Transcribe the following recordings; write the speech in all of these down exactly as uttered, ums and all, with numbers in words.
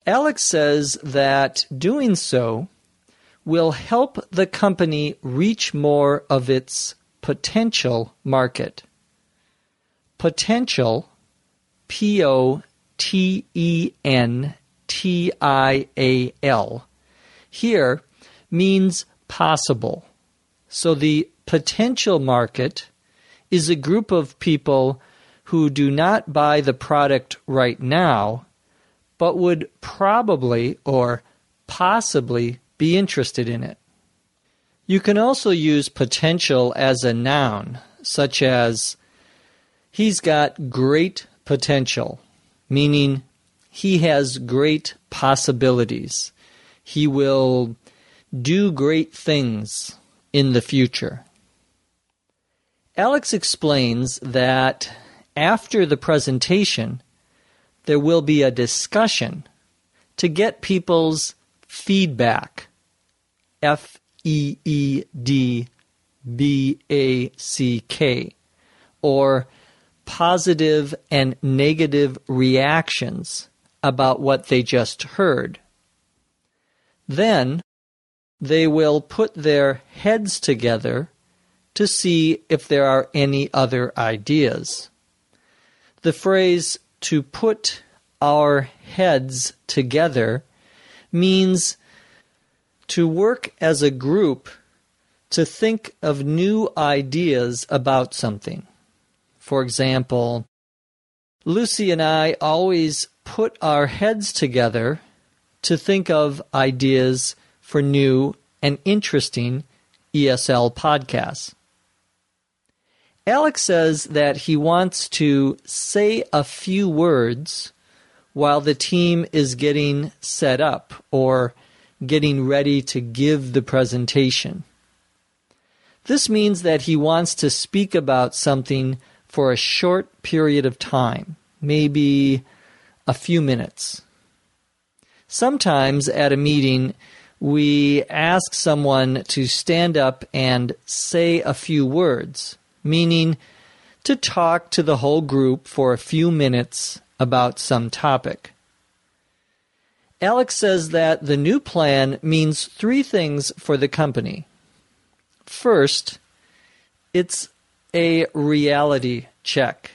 Alex says that doing so will help the company reach more of its potential market. Potential, P O T E N T I A L, here means possible. So the potential market is a group of people who do not buy the product right now, but would probably or possibly be interested in it. You can also use potential as a noun, such as, he's got great potential, meaning he has great possibilities. He will do great things in the future. Alex explains that after the presentation, there will be a discussion to get people's feedback, F E E D B A C K, or positive and negative reactions about what they just heard. Then they will put their heads together to see if there are any other ideas. The phrase "to put our heads together" means to work as a group to think of new ideas about something. For example, Lucy and I always put our heads together to think of ideas for new and interesting E S L podcasts. Alex says that he wants to say a few words while the team is getting set up or getting ready to give the presentation. This means that he wants to speak about something for a short period of time, maybe a few minutes. Sometimes at a meeting, we ask someone to stand up and say a few words, meaning to talk to the whole group for a few minutes about some topic. Alex says that the new plan means three things for the company. First, it's a reality check.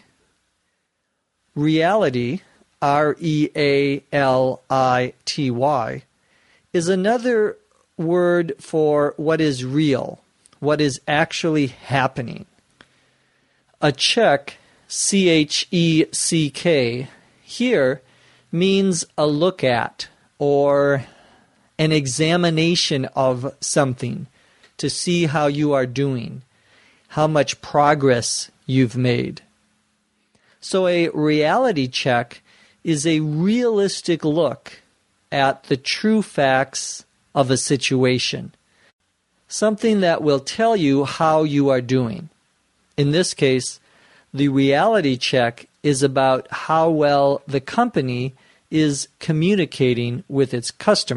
Reality, R E A L I T Y, is another word for what is real, what is actually happening. A check, C H E C K, here means a look at or an examination of something to see how you are doing, how much progress you've made. So a reality check is a realistic look at the true facts of a situation, something that will tell you how you are doing. In this case, the reality check is about how well the company is communicating with its customers.